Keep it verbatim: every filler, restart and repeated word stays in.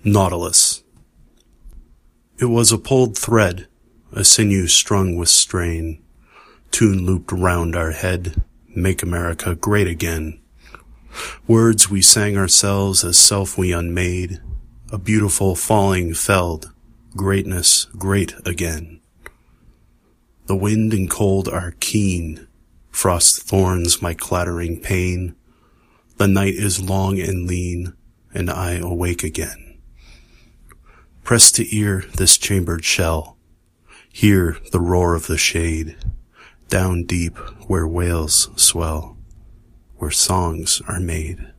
Nautilus. It was a pulled thread, a sinew strung with strain, tune looped round our head, make America great again. Words we sang ourselves as self we unmade, a beautiful falling felled, greatness great again. The wind and cold are keen, frost thorns my clattering pain. The night is long and lean, and I awake again. Press to ear this chambered shell, hear the roar of the shade, down deep where whales swell, where songs are made.